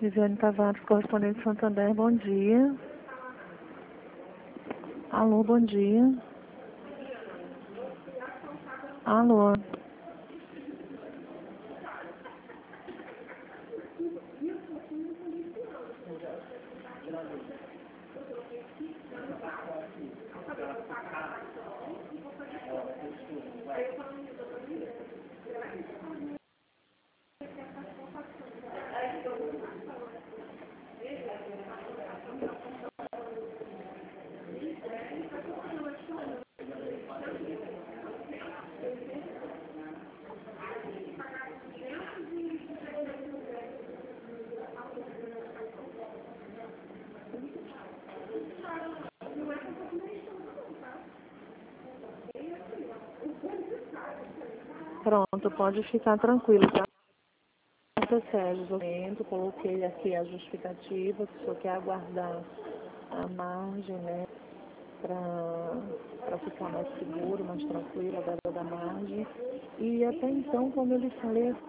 Viviane Tavares, correspondente de Santander, bom dia. Alô, bom dia. Alô. Pronto, pode ficar tranquilo, tá? Sérgio, eu coloquei aqui a justificativa, que o senhor quer aguardar a margem, né, para ficar mais seguro, mais tranquilo, a venda da margem. E até então, como eu lhe falei,